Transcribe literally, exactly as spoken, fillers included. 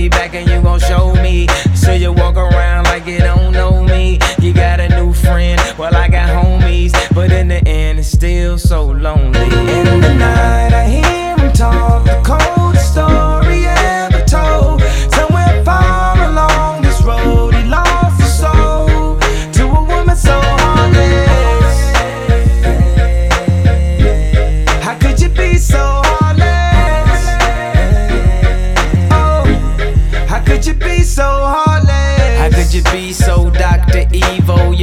me back and you gon' show me. So you walk around like you don't know me. You got a new friend, well I got homies, but in the end it's still so lonely. In the night